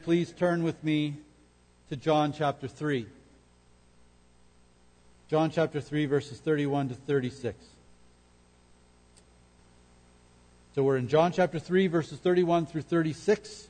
Please turn with me to John chapter 3. John chapter 3, verses 31 to 36. So we're in John chapter 3, verses 31 through 36.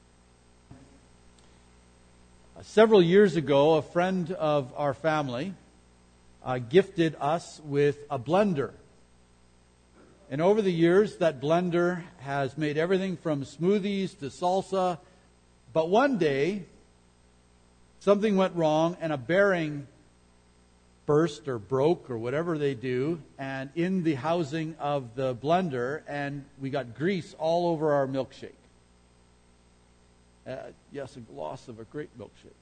Several years ago, a friend of our family gifted us with a blender. And over the years, that blender has made everything from smoothies to salsa. But one day, something went wrong and a bearing burst or broke or whatever they do, and in the housing of the blender, and we got grease all over our milkshake. Yes, a gloss of a great milkshake.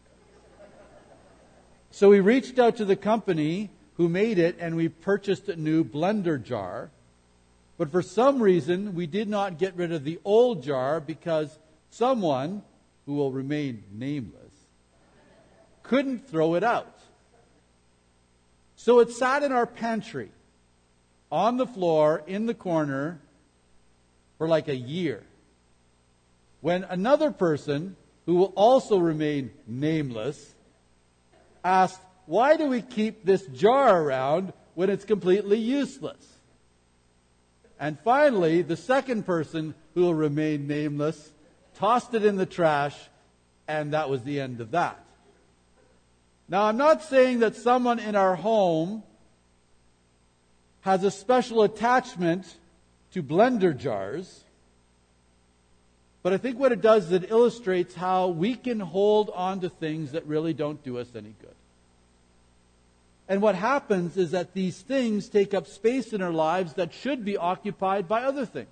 So we reached out to the company who made it, and we purchased a new blender jar. But for some reason, we did not get rid of the old jar because someone, who will remain nameless, couldn't throw it out. So it sat in our pantry, on the floor, in the corner, for like a year. When another person, who will also remain nameless, asked, "Why do we keep this jar around when it's completely useless?" And finally, the second person, who will remain nameless, tossed it in the trash, and that was the end of that. Now, I'm not saying that someone in our home has a special attachment to blender jars, but I think what it does is it illustrates how we can hold on to things that really don't do us any good. And what happens is that these things take up space in our lives that should be occupied by other things.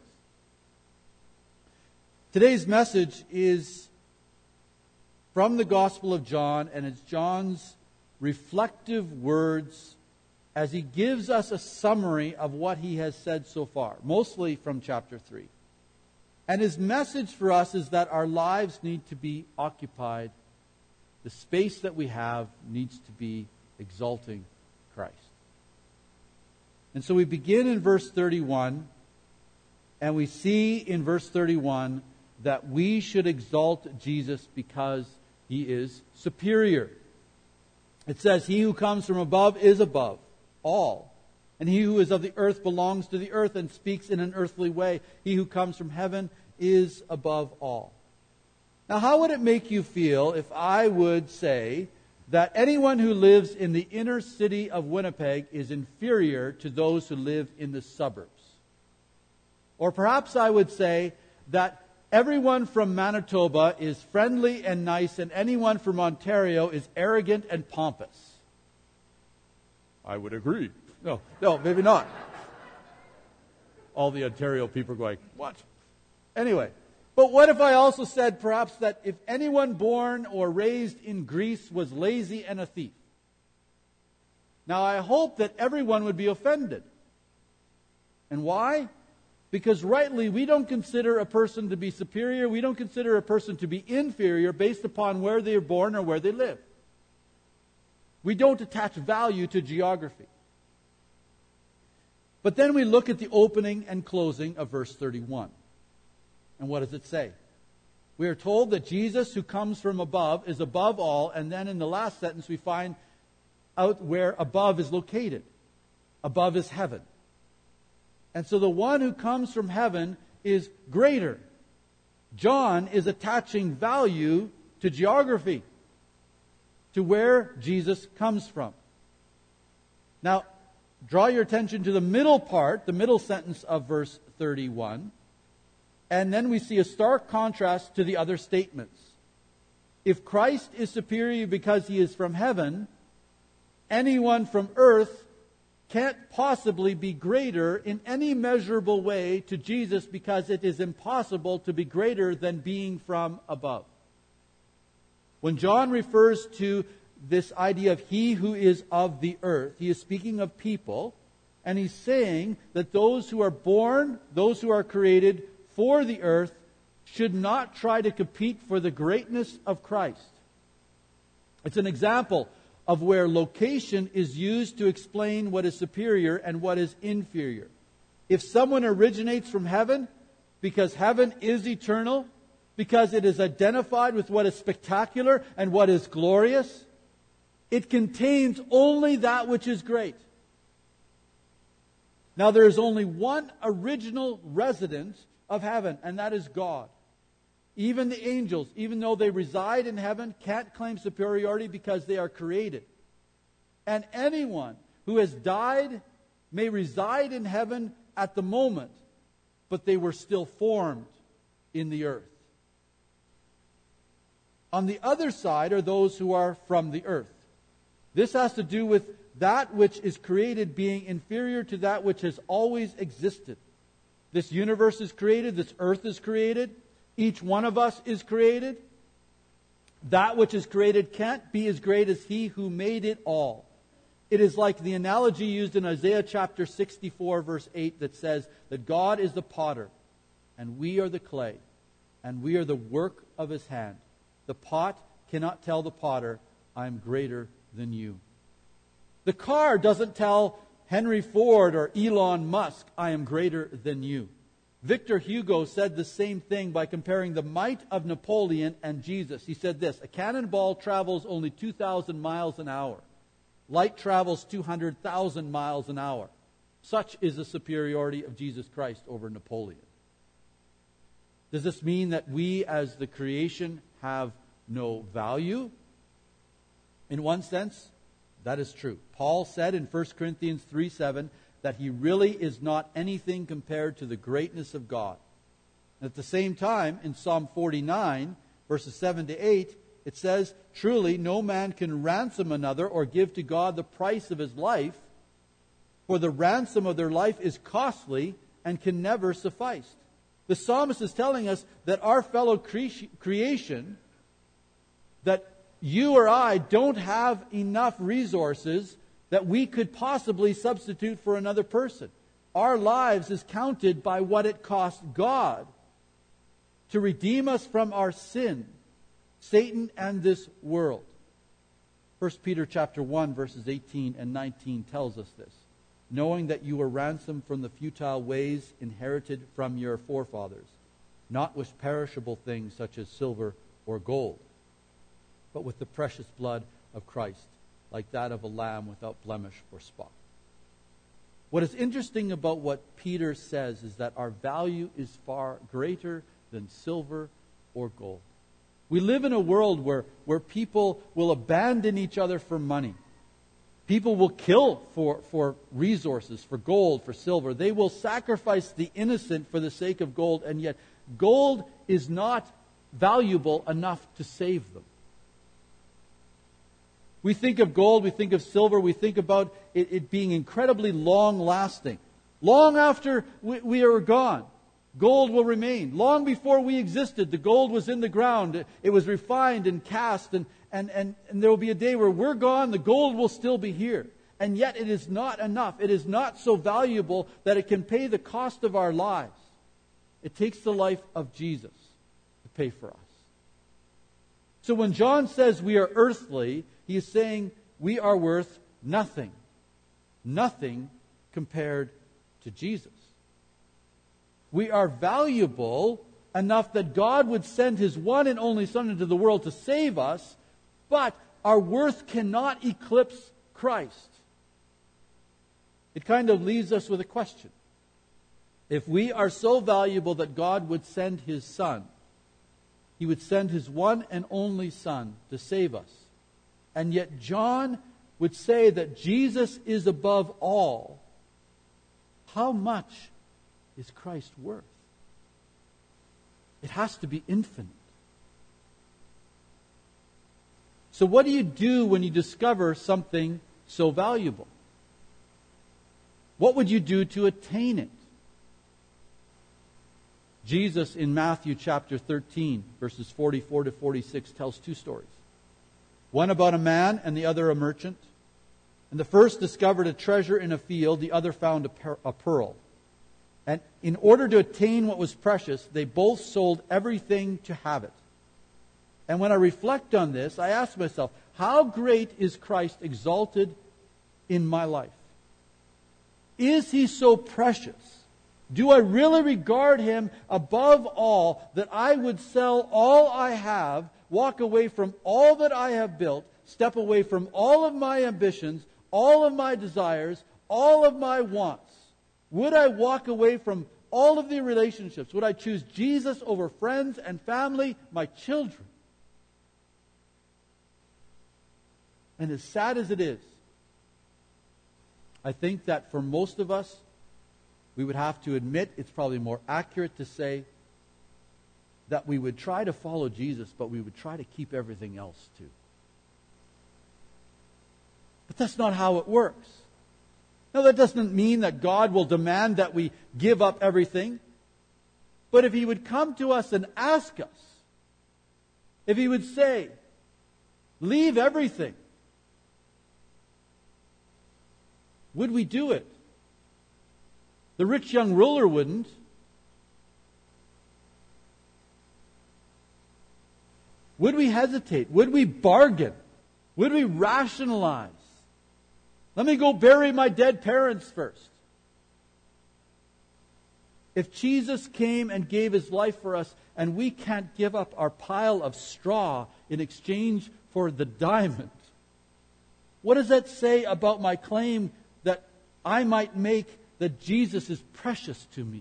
Today's message is from the Gospel of John, and it's John's reflective words as he gives us a summary of what he has said so far, mostly from chapter 3. And his message for us is that our lives need to be occupied. The space that we have needs to be exalting Christ. And so we begin in verse 31, and we see in verse 31 that we should exalt Jesus because He is superior. It says, "He who comes from above is above all, and he who is of the earth belongs to the earth and speaks in an earthly way. He who comes from heaven is above all." Now, how would it make you feel if I would say that anyone who lives in the inner city of Winnipeg is inferior to those who live in the suburbs? Or perhaps I would say that everyone from Manitoba is friendly and nice, and anyone from Ontario is arrogant and pompous. I would agree. No, maybe not. All the Ontario people are going, "What?" Anyway, but what if I also said perhaps that if anyone born or raised in Greece was lazy and a thief? Now, I hope that everyone would be offended. And why? Because rightly, we don't consider a person to be superior. We don't consider a person to be inferior based upon where they are born or where they live. We don't attach value to geography. But then we look at the opening and closing of verse 31. And what does it say? We are told that Jesus, who comes from above, is above all. And then in the last sentence, we find out where above is located. Above is heaven. And so the one who comes from heaven is greater. John is attaching value to geography, to where Jesus comes from. Now, draw your attention to the middle part, the middle sentence of verse 31. And then we see a stark contrast to the other statements. If Christ is superior because He is from heaven, anyone from earth can't possibly be greater in any measurable way to Jesus, because it is impossible to be greater than being from above. When John refers to this idea of he who is of the earth, he is speaking of people, and he's saying that those who are born, those who are created for the earth, should not try to compete for the greatness of Christ. It's an example of where location is used to explain what is superior and what is inferior. If someone originates from heaven, because heaven is eternal, because it is identified with what is spectacular and what is glorious. It contains only that which is great. Now there is only one original resident of heaven, and that is God. Even the angels, even though they reside in heaven, can't claim superiority because they are created. And anyone who has died may reside in heaven at the moment, but they were still formed in the earth. On the other side are those who are from the earth. This has to do with that which is created being inferior to that which has always existed. This universe is created, this earth is created, each one of us is created. That which is created can't be as great as He who made it all. It is like the analogy used in Isaiah chapter 64 verse 8 that says that God is the potter and we are the clay and we are the work of His hand. The pot cannot tell the potter, I'm greater than you. The car doesn't tell Henry Ford or Elon Musk, I am greater than you. Victor Hugo said the same thing by comparing the might of Napoleon and Jesus. He said this, a cannonball travels only 2,000 miles an hour. Light travels 200,000 miles an hour. Such is the superiority of Jesus Christ over Napoleon. Does this mean that we as the creation have no value? In one sense, that is true. Paul said in 1 Corinthians 3:7 that he really is not anything compared to the greatness of God. At the same time, in Psalm 49, verses 7 to 8, it says, truly no man can ransom another or give to God the price of his life, for the ransom of their life is costly and can never suffice. The psalmist is telling us that our fellow creation, that you or I don't have enough resources that we could possibly substitute for another person. Our lives is counted by what it cost God to redeem us from our sin, Satan and this world. 1 Peter chapter 1 verses 18 and 19 tells us this. Knowing that you were ransomed from the futile ways inherited from your forefathers, not with perishable things such as silver or gold, but with the precious blood of Christ, like that of a lamb without blemish or spot. What is interesting about what Peter says is that our value is far greater than silver or gold. We live in a world where people will abandon each other for money. People will kill for resources, for gold, for silver. They will sacrifice the innocent for the sake of gold, and yet gold is not valuable enough to save them. We think of gold, we think of silver, we think about it being incredibly long-lasting. Long after we are gone, gold will remain. Long before we existed, the gold was in the ground. It was refined and cast, and there will be a day where we're gone, the gold will still be here. And yet it is not enough. It is not so valuable that it can pay the cost of our lives. It takes the life of Jesus to pay for us. So when John says we are earthly, he is saying we are worth nothing. Nothing compared to Jesus. We are valuable enough that God would send His one and only Son into the world to save us, but our worth cannot eclipse Christ. It kind of leaves us with a question. If we are so valuable that God would send His Son, He would send His one and only Son to save us. And yet John would say that Jesus is above all. How much is Christ worth? It has to be infinite. So what do you do when you discover something so valuable? What would you do to attain it? Jesus in Matthew chapter 13, verses 44 to 46, tells two stories. One about a man and the other a merchant. And the first discovered a treasure in a field, the other found a pearl. And in order to attain what was precious, they both sold everything to have it. And when I reflect on this, I ask myself, how great is Christ exalted in my life? Is He so precious Do I really regard Him above all, that I would sell all I have, walk away from all that I have built, step away from all of my ambitions, all of my desires, all of my wants? Would I walk away from all of the relationships? Would I choose Jesus over friends and family, my children? And as sad as it is, I think that for most of us, we would have to admit, it's probably more accurate to say that we would try to follow Jesus, but we would try to keep everything else too. But that's not how it works. Now, that doesn't mean that God will demand that we give up everything. But if He would come to us and ask us, if He would say, leave everything, would we do it? The rich young ruler wouldn't. Would we hesitate? Would we bargain? Would we rationalize? Let me go bury my dead parents first. If Jesus came and gave His life for us, and we can't give up our pile of straw in exchange for the diamond, what does that say about my claim that I might make that Jesus is precious to me?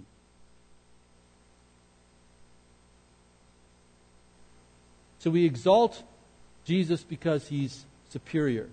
So we exalt Jesus because He's superior.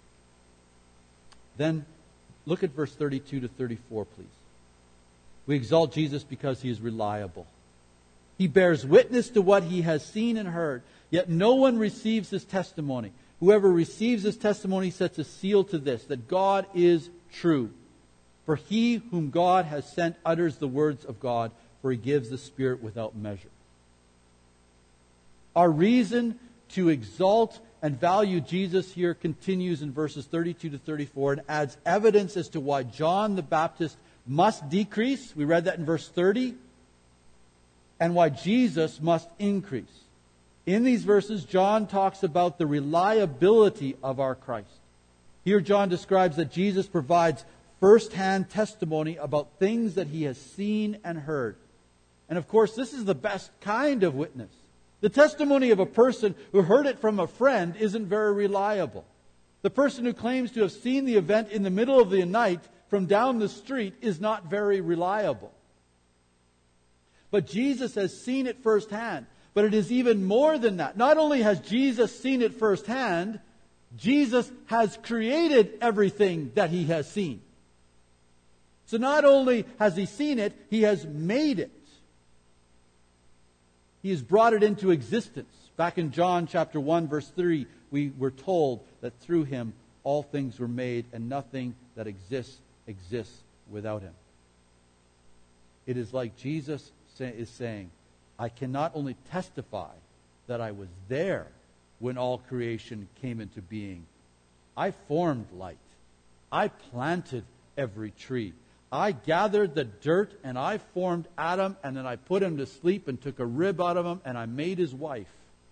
Then look at verse 32 to 34, please. We exalt Jesus because He is reliable. He bears witness to what He has seen and heard, yet no one receives His testimony. Whoever receives His testimony sets a seal to this, that God is true. For He whom God has sent utters the words of God, for He gives the Spirit without measure. Our reason to exalt and value Jesus here continues in verses 32 to 34 and adds evidence as to why John the Baptist must decrease. We read that in verse 30. And why Jesus must increase. In these verses, John talks about the reliability of our Christ. Here John describes that Jesus provides first-hand testimony about things that He has seen and heard. And of course, this is the best kind of witness. The testimony of a person who heard it from a friend isn't very reliable. The person who claims to have seen the event in the middle of the night from down the street is not very reliable. But Jesus has seen it firsthand. But it is even more than that. Not only has Jesus seen it firsthand, Jesus has created everything that He has seen. So not only has He seen it, He has made it. He has brought it into existence. Back in John chapter 1, verse 3, we were told that through Him all things were made, and nothing that exists without Him. It is like Jesus is saying, I can not only testify that I was there when all creation came into being. I formed light. I planted every tree. I gathered the dirt and I formed Adam, and then I put him to sleep and took a rib out of him and I made his wife.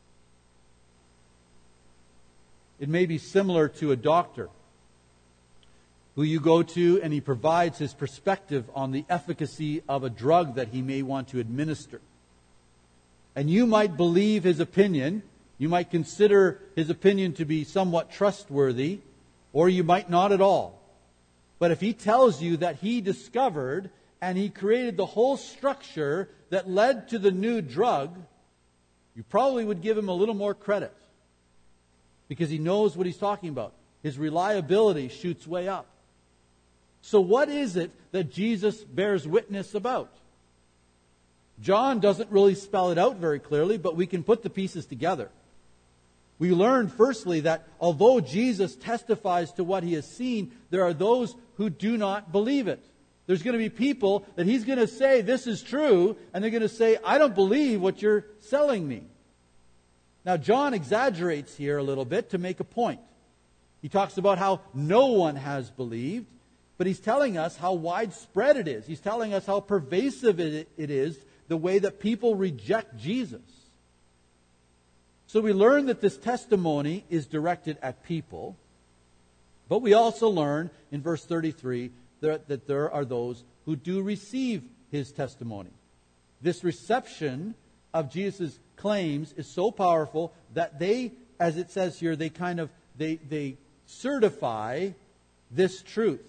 It may be similar to a doctor who you go to and he provides his perspective on the efficacy of a drug that he may want to administer. And you might believe his opinion. You might consider his opinion to be somewhat trustworthy, or you might not at all. But if he tells you that he discovered and he created the whole structure that led to the new drug, you probably would give him a little more credit because he knows what he's talking about. His reliability shoots way up. So what is it that Jesus bears witness about? John doesn't really spell it out very clearly, but we can put the pieces together. We learn, firstly, that although Jesus testifies to what He has seen, there are those who do not believe it. There's going to be people that He's going to say, this is true, and they're going to say, I don't believe what you're selling me. Now, John exaggerates here a little bit to make a point. He talks about how no one has believed, but he's telling us how widespread it is. He's telling us how pervasive it is, the way that people reject Jesus. So we learn that this testimony is directed at people, but we also learn in verse 33 that there are those who do receive his testimony. This reception of Jesus' claims is so powerful that they, as it says here, they certify this truth.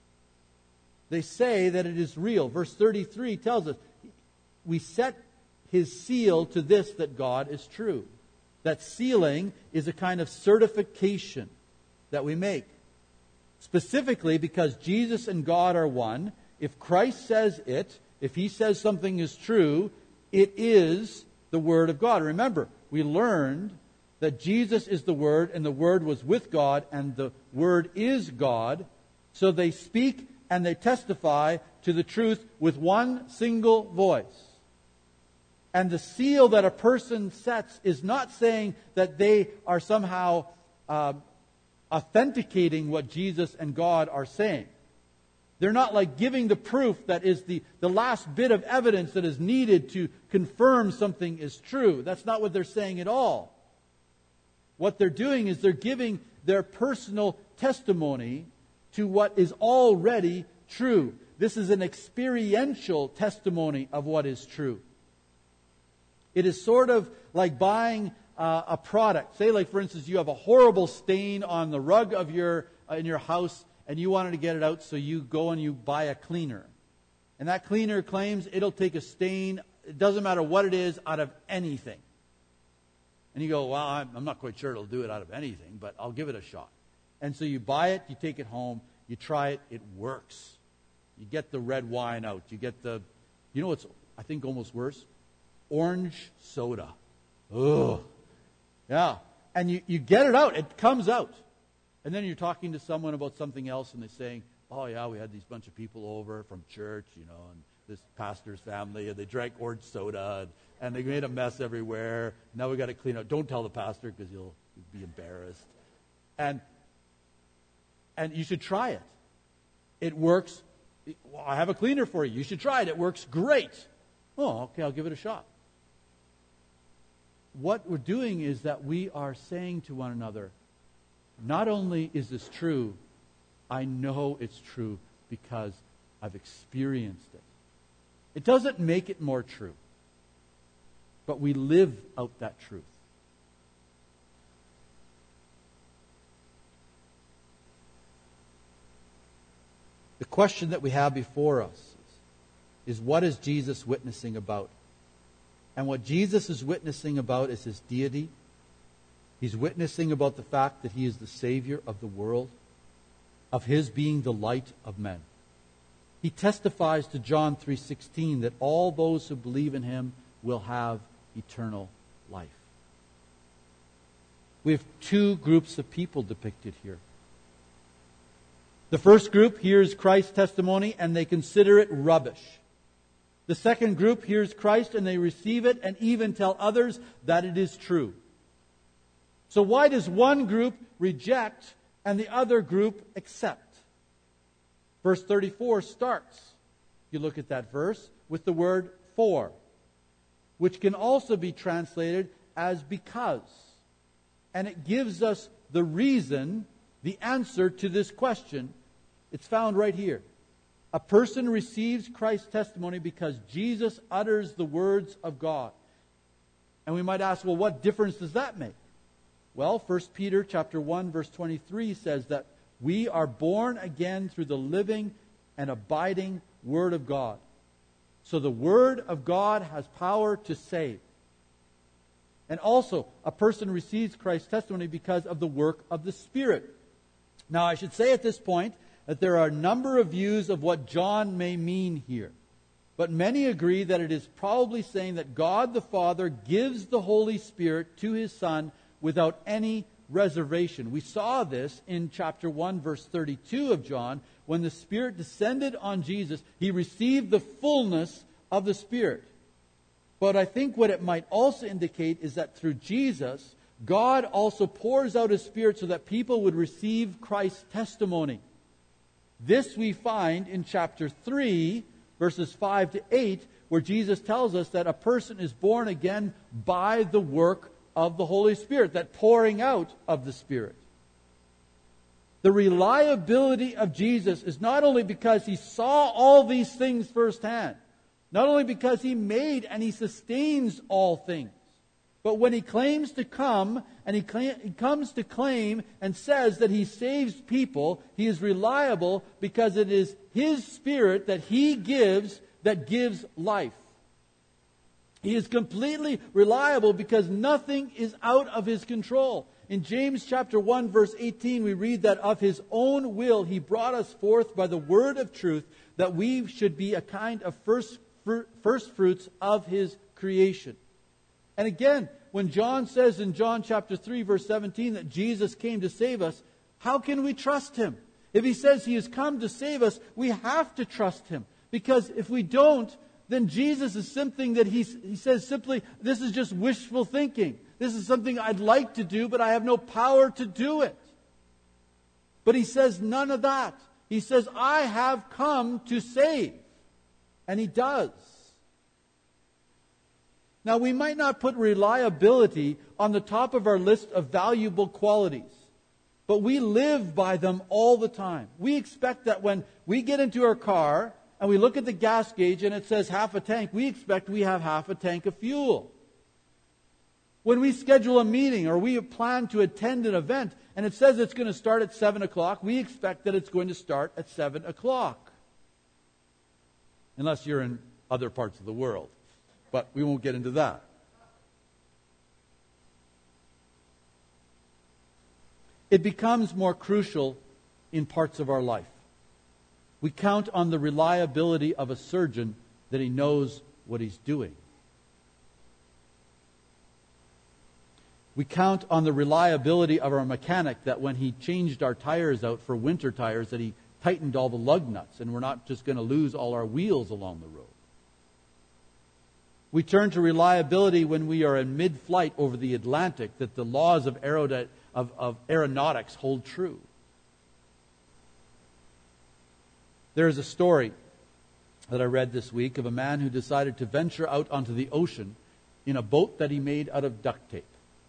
They say that it is real. Verse 33 tells us, we set his seal to this, that God is true. That sealing is a kind of certification that we make. Specifically because Jesus and God are one. If Christ says it, if he says something is true, it is the Word of God. Remember, we learned that Jesus is the Word, and the Word was with God, and the Word is God. So they speak and they testify to the truth with one single voice. And the seal that a person sets is not saying that they are somehow authenticating what Jesus and God are saying. They're not like giving the proof that is the last bit of evidence that is needed to confirm something is true. That's not what they're saying at all. What they're doing is they're giving their personal testimony to what is already true. This is an experiential testimony of what is true. It is sort of like buying a product. Say, like, for instance, you have a horrible stain on the rug of in your house, and you wanted to get it out, so you go and you buy a cleaner. And that cleaner claims it'll take a stain, it doesn't matter what it is, out of anything. And you go, well, I'm not quite sure it'll do it out of anything, but I'll give it a shot. And so you buy it, you take it home, you try it, it works. You get the red wine out. You get you know what's, I think, almost worse? Orange soda. Ugh. Yeah. And you get it out. It comes out. And then you're talking to someone about something else, and they're saying, oh, yeah, we had these bunch of people over from church, and this pastor's family, and they drank orange soda, and they made a mess everywhere. Now we got to clean up. Don't tell the pastor, because you'll be embarrassed. And you should try it. It works. Well, I have a cleaner for you. You should try it. It works great. Oh, okay, I'll give it a shot. What we're doing is that we are saying to one another, not only is this true, I know it's true because I've experienced it. It doesn't make it more true, but we live out that truth. The question that we have before us is, what is Jesus witnessing about? And what Jesus is witnessing about is his deity. He's witnessing about the fact that he is the Savior of the world, of his being the light of men. He testifies to John 3:16 that all those who believe in him will have eternal life. We have two groups of people depicted here. The first group hears Christ's testimony and they consider it rubbish. The second group hears Christ and they receive it and even tell others that it is true. So why does one group reject and the other group accept? Verse 34 starts, you look at that verse, with the word for, which can also be translated as because. And it gives us the reason, the answer to this question. It's found right here. A person receives Christ's testimony because Jesus utters the words of God. And we might ask, well, what difference does that make? Well, 1 Peter chapter 1, verse 23 says that we are born again through the living and abiding Word of God. So the Word of God has power to save. And also, a person receives Christ's testimony because of the work of the Spirit. Now, I should say at this point that there are a number of views of what John may mean here. But many agree that it is probably saying that God the Father gives the Holy Spirit to his Son without any reservation. We saw this in chapter 1, verse 32 of John. When the Spirit descended on Jesus, he received the fullness of the Spirit. But I think what it might also indicate is that through Jesus, God also pours out his Spirit so that people would receive Christ's testimony. This we find in chapter 3, verses 5 to 8, where Jesus tells us that a person is born again by the work of the Holy Spirit, that pouring out of the Spirit. The reliability of Jesus is not only because he saw all these things firsthand, Not only because He made and He sustains all things, but when He claims to come, and He comes to claim and says that He saves people, He is reliable because it is His Spirit that He gives that gives life. He is completely reliable because nothing is out of His control. In James chapter 1 verse 18 we read that of His own will He brought us forth by the word of truth, that we should be a kind of first fruits of His creation. And again, when John says in John chapter 3 verse 17 that Jesus came to save us, how can we trust Him? If He says He has come to save us, we have to trust Him. Because if we don't, then Jesus is something that He says simply, this is just wishful thinking. This is something I'd like to do, but I have no power to do it. But He says none of that. He says, I have come to save. And He does. Now, we might not put reliability on the top of our list of valuable qualities, but we live by them all the time. We expect that when we get into our car and we look at the gas gauge and it says half a tank, we expect we have half a tank of fuel. When we schedule a meeting or we plan to attend an event and it says it's going to start at 7 o'clock, we expect that it's going to start at 7 o'clock. Unless you're in other parts of the world. But we won't get into that. It becomes more crucial in parts of our life. We count on the reliability of a surgeon that he knows what he's doing. We count on the reliability of our mechanic that when he changed our tires out for winter tires, that he tightened all the lug nuts and we're not just going to lose all our wheels along the road. We turn to reliability when we are in mid-flight over the Atlantic, that the laws of aeronautics hold true. There is a story that I read this week of a man who decided to venture out onto the ocean in a boat that he made out of duct tape.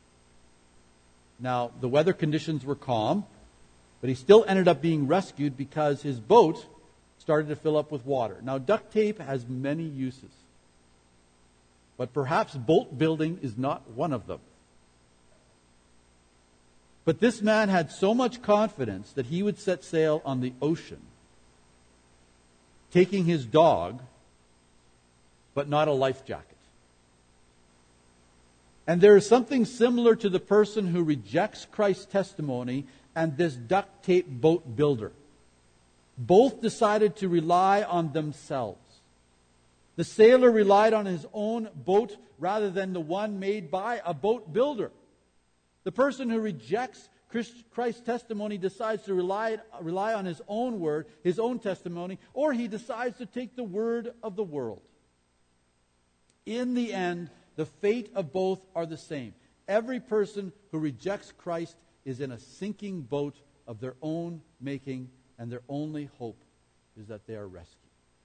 Now, the weather conditions were calm, but he still ended up being rescued because his boat started to fill up with water. Now, duct tape has many uses. But perhaps boat building is not one of them. But this man had so much confidence that he would set sail on the ocean, taking his dog, but not a life jacket. And there is something similar to the person who rejects Christ's testimony and this duct tape boat builder. Both decided to rely on themselves. The sailor relied on his own boat rather than the one made by a boat builder. The person who rejects Christ's testimony decides to rely on his own word, his own testimony, or he decides to take the word of the world. In the end, the fate of both are the same. Every person who rejects Christ is in a sinking boat of their own making, and their only hope is that they are rescued.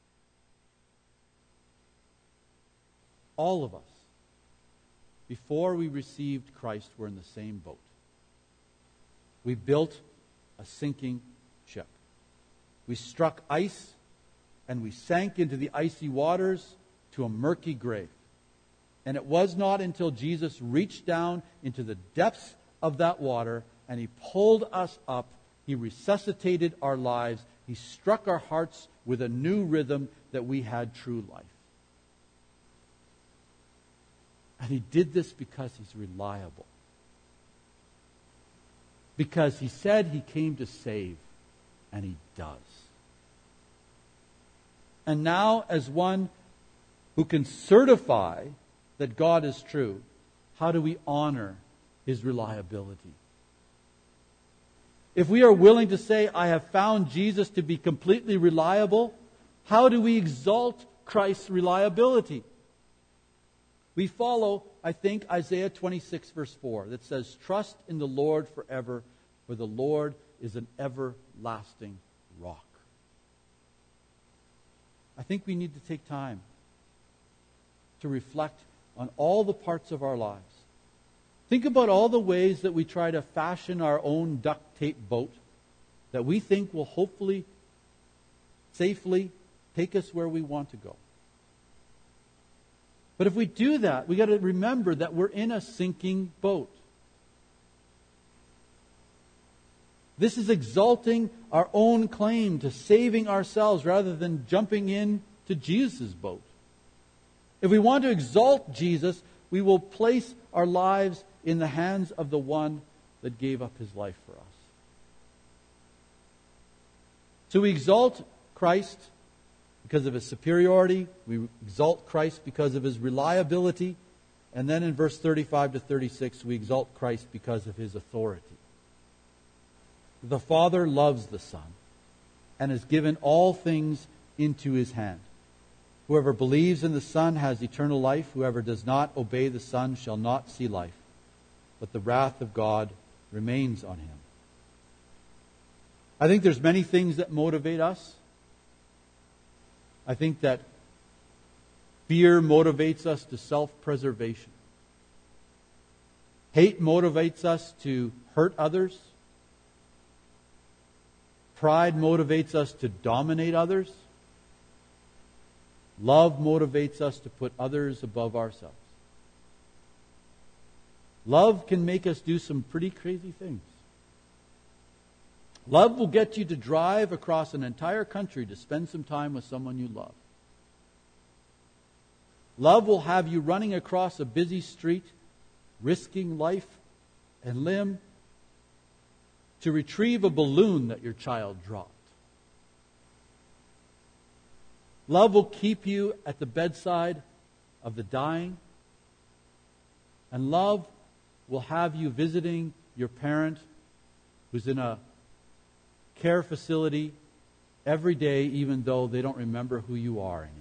All of us, before we received Christ, were in the same boat. We built a sinking ship. We struck ice, and we sank into the icy waters to a murky grave. And it was not until Jesus reached down into the depths of that water and He pulled us up, He resuscitated our lives, He struck our hearts with a new rhythm that we had true life. And He did this because He's reliable. Because He said He came to save, and He does. And now, as one who can certify that God is true, how do we honor His reliability? If we are willing to say, I have found Jesus to be completely reliable, how do we exalt Christ's reliability? We follow, I think, Isaiah 26 verse 4 that says, trust in the Lord forever, for the Lord is an everlasting rock. I think we need to take time to reflect on all the parts of our lives. Think about all the ways that we try to fashion our own duct tape boat that we think will hopefully, safely take us where we want to go. But if we do that, we got to remember that we're in a sinking boat. This is exalting our own claim to saving ourselves rather than jumping in to Jesus' boat. If we want to exalt Jesus, we will place our lives in the hands of the one that gave up his life for us. So we exalt Christ because of his superiority. We exalt Christ because of his reliability. And then in verse 35 to 36, we exalt Christ because of his authority. The Father loves the Son and has given all things into his hand. Whoever believes in the Son has eternal life. Whoever does not obey the Son shall not see life, but the wrath of God remains on him. I think there's many things that motivate us. I think that fear motivates us to self-preservation. Hate motivates us to hurt others. Pride motivates us to dominate others. Love motivates us to put others above ourselves. Love can make us do some pretty crazy things. Love will get you to drive across an entire country to spend some time with someone you love. Love will have you running across a busy street, risking life and limb to retrieve a balloon that your child dropped. Love will keep you at the bedside of the dying. And love will have you visiting your parent who's in a care facility every day, even though they don't remember who you are anymore.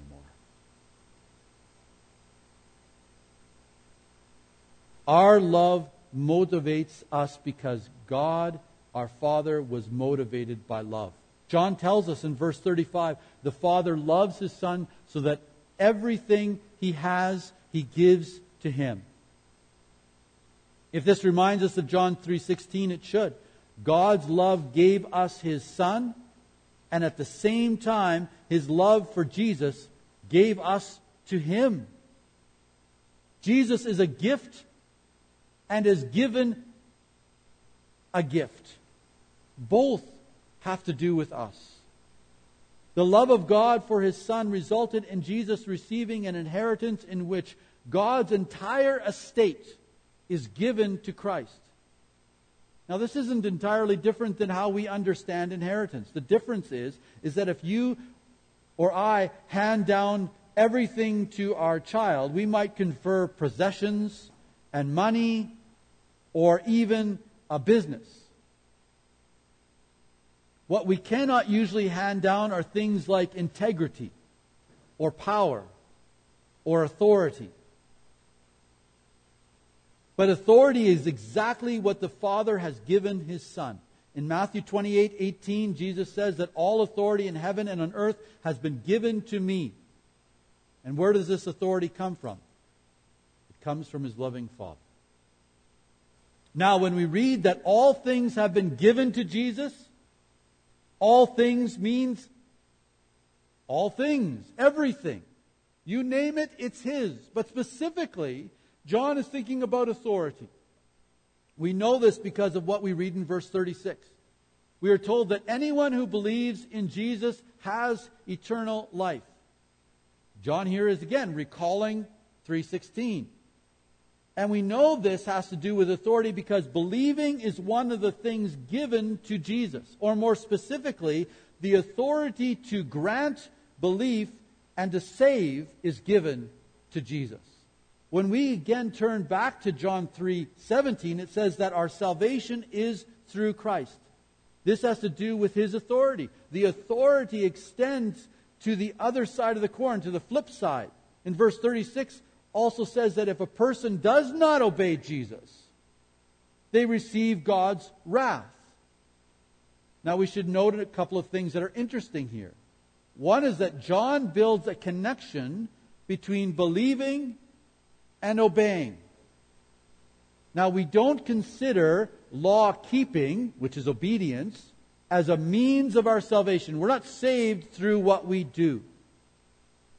Our love motivates us because God, our Father, was motivated by love. John tells us in verse 35, the Father loves his Son so that everything he has, he gives to him. If this reminds us of John 3:16, it should. God's love gave us his Son, and at the same time, his love for Jesus gave us to him. Jesus is a gift and is given a gift. Both have to do with us. The love of God for his Son resulted in Jesus receiving an inheritance in which God's entire estate is given to Christ. Now, this isn't entirely different than how we understand inheritance. The difference is that if you or I hand down everything to our child, we might confer possessions and money or even a business. What we cannot usually hand down are things like integrity or power or authority. But authority is exactly what the Father has given his Son. In Matthew 28:18, Jesus says that all authority in heaven and on earth has been given to me. And where does this authority come from? It comes from his loving Father. Now, when we read that all things have been given to Jesus, all things means all things, everything. You name it, it's his. But specifically, John is thinking about authority. We know this because of what we read in verse 36. We are told that anyone who believes in Jesus has eternal life. John here is again recalling 3:16. And we know this has to do with authority because believing is one of the things given to Jesus. Or more specifically, the authority to grant belief and to save is given to Jesus. When we again turn back to John 3:17, it says that our salvation is through Christ. This has to do with his authority. The authority extends to the other side of the coin, to the flip side. In verse 36, also says that if a person does not obey Jesus, they receive God's wrath. Now we should note a couple of things that are interesting here. One is that John builds a connection between believing and obeying. Now we don't consider law keeping, which is obedience, as a means of our salvation. We're not saved through what we do.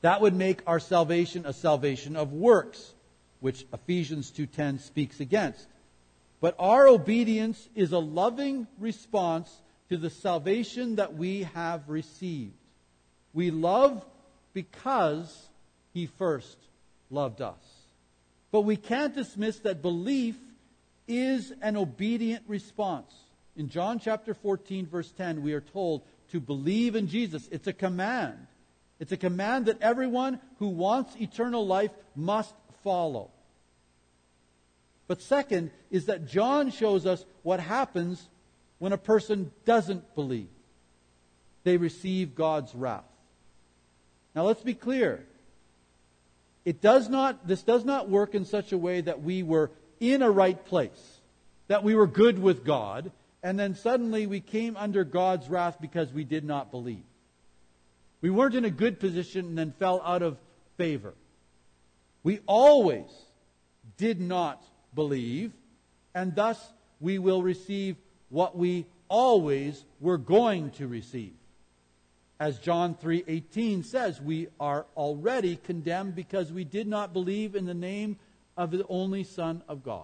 That would make our salvation a salvation of works, which Ephesians 2:10 speaks against. But our obedience is a loving response to the salvation that we have received. We love because He first loved us. But we can't dismiss that belief is an obedient response. In John chapter 14, verse 10, we are told to believe in Jesus. It's a command. It's a command that everyone who wants eternal life must follow. But second is that John shows us what happens when a person doesn't believe. They receive God's wrath. Now let's be clear. This does not work in such a way that we were in a right place, that we were good with God, and then suddenly we came under God's wrath because we did not believe. We weren't in a good position and then fell out of favor. We always did not believe, and thus we will receive what we always were going to receive. As John 3:18 says, we are already condemned because we did not believe in the name of the only Son of God.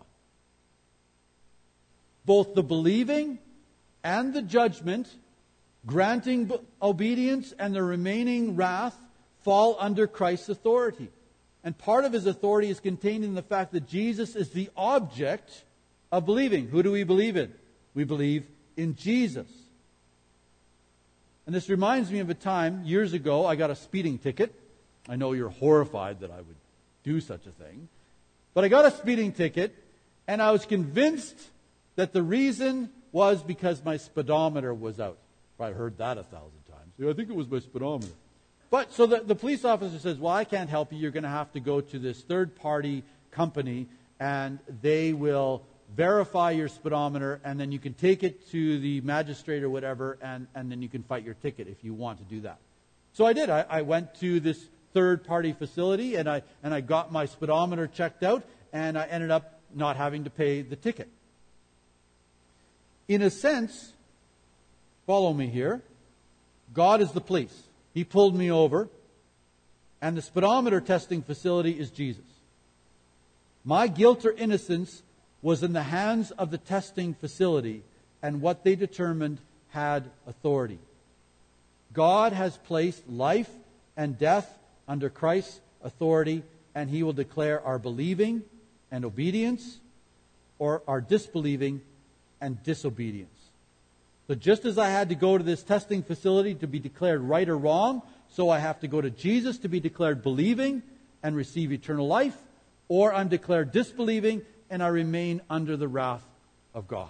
Both the believing and the judgment, granting obedience and the remaining wrath, fall under Christ's authority. And part of His authority is contained in the fact that Jesus is the object of believing. Who do we believe in? We believe in Jesus. And this reminds me of a time, years ago, I got a speeding ticket. I know you're horrified that I would do such a thing. But I got a speeding ticket, and I was convinced that the reason was because my speedometer was out. I heard that 1,000 times. Yeah, I think it was my speedometer. But so the police officer says, well, I can't help you. You're going to have to go to this third-party company, and they will verify your speedometer, and then you can take it to the magistrate or whatever, and then you can fight your ticket if you want to do that. So I did. I went to this third-party facility, and I got my speedometer checked out, and I ended up not having to pay the ticket. In a sense, follow me here, God is the police. He pulled me over, and the speedometer testing facility is Jesus. My guilt or innocence was in the hands of the testing facility, and what they determined had authority. God has placed life and death under Christ's authority, and He will declare our believing and obedience, or our disbelieving and disobedience. So just as I had to go to this testing facility to be declared right or wrong, so I have to go to Jesus to be declared believing and receive eternal life, or I'm declared disbelieving and I remain under the wrath of God.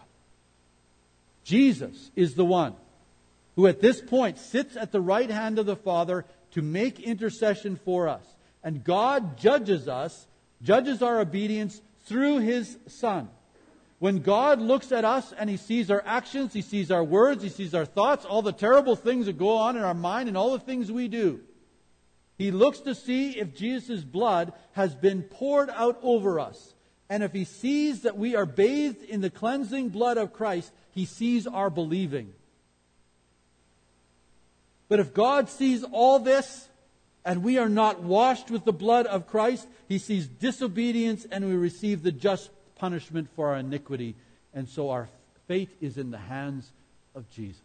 Jesus is the one who at this point sits at the right hand of the Father to make intercession for us. And God judges us, judges our obedience through His Son. When God looks at us and He sees our actions, He sees our words, He sees our thoughts, all the terrible things that go on in our mind and all the things we do, He looks to see if Jesus' blood has been poured out over us. And if He sees that we are bathed in the cleansing blood of Christ, He sees our believing. But if God sees all this and we are not washed with the blood of Christ, He sees disobedience and we receive the just punishment for our iniquity. And so our fate is in the hands of Jesus.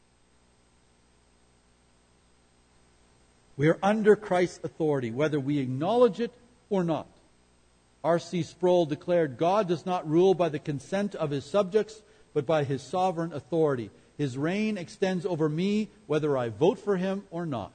We are under Christ's authority, whether we acknowledge it or not. R.C. Sproul declared, God does not rule by the consent of His subjects, but by His sovereign authority. His reign extends over me, whether I vote for Him or not.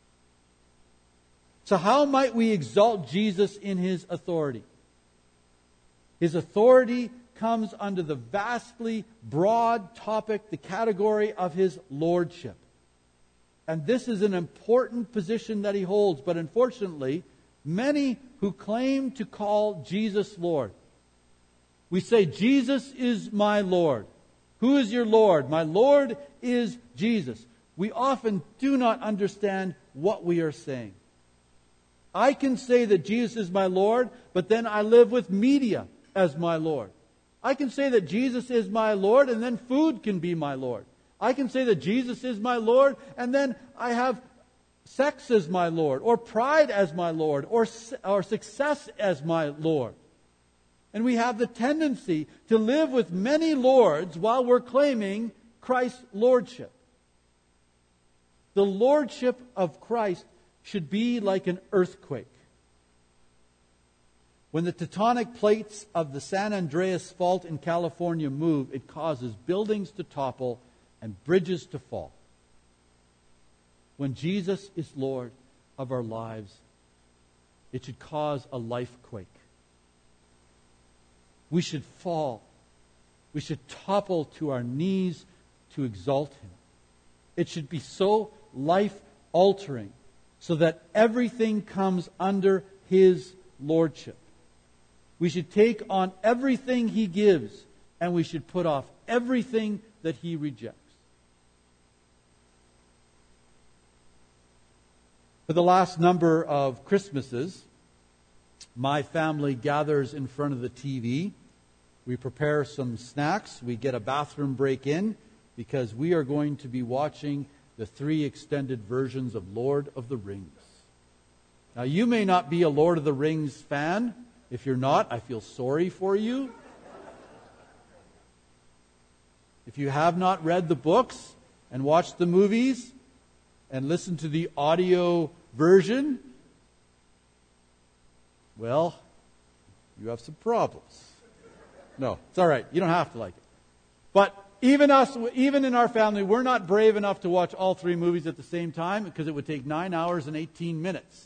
So how might we exalt Jesus in His authority? His authority comes under the vastly broad topic, the category of His lordship. And this is an important position that He holds, but unfortunately, many who claim to call Jesus Lord. We say, Jesus is my Lord. Who is your Lord? My Lord is Jesus. We often do not understand what we are saying. I can say that Jesus is my Lord, but then I live with media as my Lord. I can say that Jesus is my Lord, and then food can be my Lord. I can say that Jesus is my Lord, and then I have sex as my Lord, or pride as my Lord, or success as my Lord. And we have the tendency to live with many lords while we're claiming Christ's lordship. The lordship of Christ should be like an earthquake. When the tectonic plates of the San Andreas Fault in California move, it causes buildings to topple and bridges to fall. When Jesus is Lord of our lives, it should cause a life quake. We should fall. We should topple to our knees to exalt Him. It should be so life-altering so that everything comes under His lordship. We should take on everything He gives, and we should put off everything that He rejects. For the last number of Christmases, my family gathers in front of the TV. We prepare some snacks. We get a bathroom break in because we are going to be watching the 3 extended versions of Lord of the Rings. Now, you may not be a Lord of the Rings fan. If you're not, I feel sorry for you. If you have not read the books and watched the movies and listened to the audio version, well, you have some problems. No, it's all right. You don't have to like it. But even in our family, we're not brave enough to watch all 3 movies at the same time because it would take 9 hours and 18 minutes.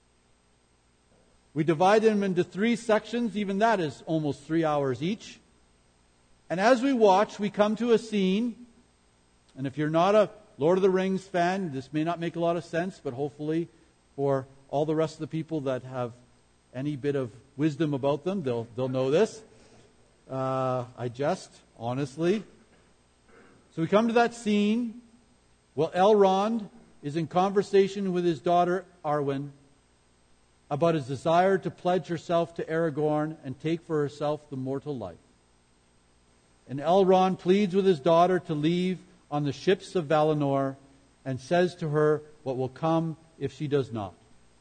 We divide them into 3 sections. Even that is almost 3 hours each. And as we watch, we come to a scene. And if you're not a Lord of the Rings fan, this may not make a lot of sense, but hopefully for all the rest of the people that have any bit of wisdom about them, they'll know this. I jest, honestly. So we come to that scene. Well, Elrond is in conversation with his daughter Arwen about his desire to pledge herself to Aragorn and take for herself the mortal life. And Elrond pleads with his daughter to leave on the ships of Valinor and says to her what will come if she does not.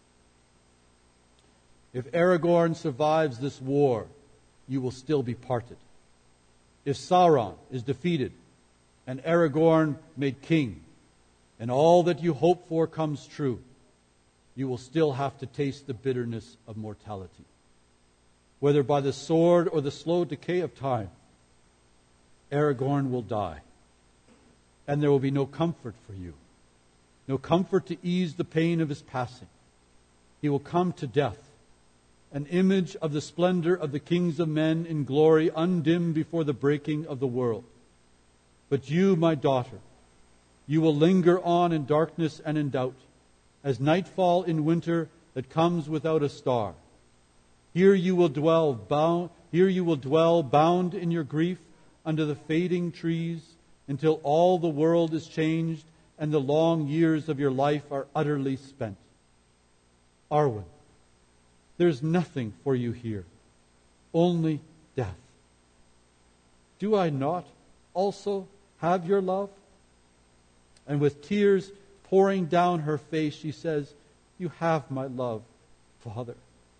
If Aragorn survives this war, you will still be parted. If Sauron is defeated and Aragorn made king, and all that you hope for comes true, you will still have to taste the bitterness of mortality. Whether by the sword or the slow decay of time, Aragorn will die. And there will be no comfort for you. No comfort to ease the pain of his passing. He will come to death, an image of the splendor of the kings of men in glory, undimmed before the breaking of the world. But you, my daughter, you will linger on in darkness and in doubt, as nightfall in winter that comes without a star. Here you will dwell bound in your grief under the fading trees until all the world is changed and the long years of your life are utterly spent. Arwen, there's nothing for you here, only death. Do I not also have your love? And with tears pouring down her face, she says, you have my love, Father.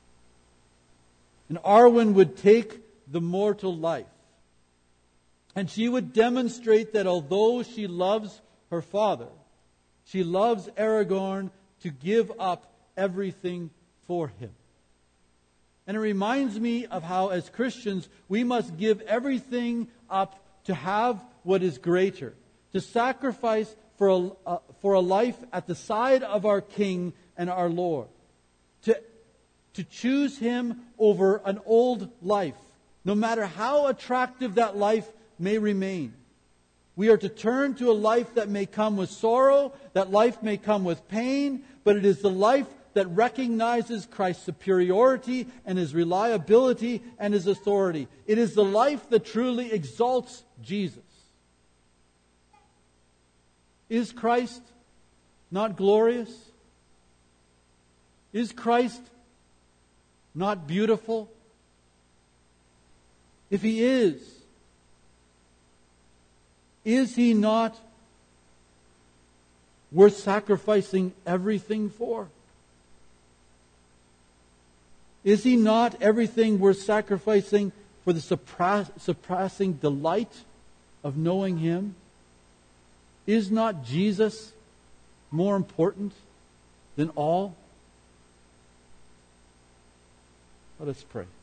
And Arwen would take the mortal life. And she would demonstrate that although she loves her father, she loves Aragorn to give up everything for him. And it reminds me of how as Christians we must give everything up to have what is greater, to sacrifice for a life at the side of our King and our Lord, to choose Him over an old life, no matter how attractive that life may remain. We are to turn to a life that may come with sorrow, that life may come with pain, but it is the life that recognizes Christ's superiority and His reliability and His authority. It is the life that truly exalts Jesus. Is Christ not glorious? Is Christ not beautiful? If He is He not worth sacrificing everything for? Is He not everything worth sacrificing for the surpassing delight of knowing Him? Is not Jesus more important than all? Let us pray.